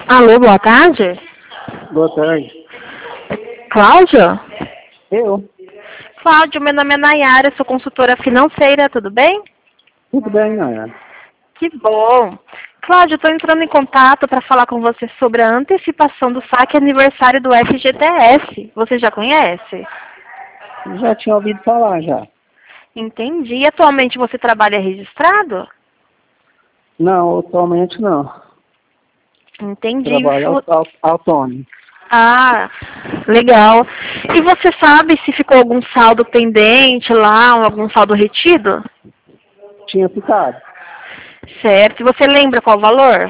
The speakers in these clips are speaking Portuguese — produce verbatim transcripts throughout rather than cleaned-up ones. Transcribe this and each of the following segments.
Alô, boa tarde. Boa tarde. Cláudio? Eu? Cláudio, meu nome é Nayara, sou consultora financeira, tudo bem? Tudo bem, Nayara. Que bom. Cláudio, estou entrando em contato para falar com você sobre a antecipação do saque aniversário do F G T S. Você já conhece? Já tinha ouvido falar, já. Entendi. E atualmente você trabalha registrado? Não, atualmente não. Entendi. Trabalho Fu- au- au- autônomo. Ah, legal. E você sabe se ficou algum saldo pendente lá, algum saldo retido? Tinha ficado. Certo. E você lembra qual o valor?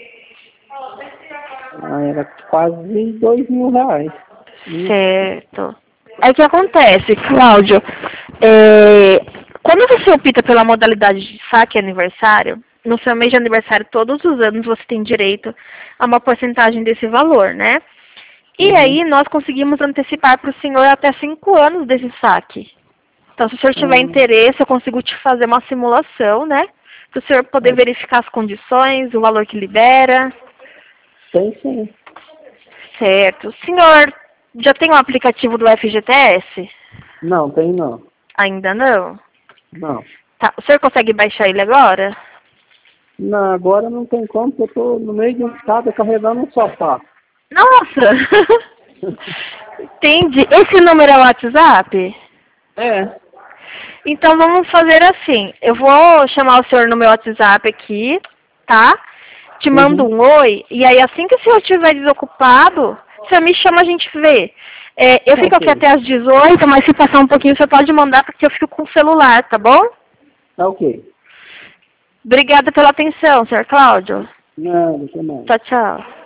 Ah, Era quase dois mil reais. Isso. Certo. Aí o que acontece, Cláudio? É, quando você opta pela modalidade de saque aniversário, no seu mês de aniversário, todos os anos você tem direito a uma porcentagem desse valor, né? E Uhum. aí nós conseguimos antecipar para o senhor até cinco anos desse saque. Então, se o senhor tiver Ah, interesse, eu consigo te fazer uma simulação, né? Para o senhor poder é, verificar as condições, o valor que libera. tem sim. Certo. O senhor já tem o aplicativo do F G T S? Não, tem não. Ainda não? Não. Tá. O senhor consegue baixar ele agora? Não, agora não tem como, porque eu tô no meio de um estado carregando um sofá. Nossa! Entendi. Esse número é o WhatsApp? É. Então vamos fazer assim. Eu vou chamar o senhor no meu WhatsApp aqui, tá? Te mando Uhum. um oi, e aí assim que o senhor estiver desocupado, você me chama, a gente vê. É, eu fico aqui Ok. até às dezoito, mas se passar um pouquinho, você pode mandar, porque eu fico com o celular, tá bom? Tá ok. Obrigada pela atenção, senhor Cláudio. Não, deixa eu mais. Tchau, tchau.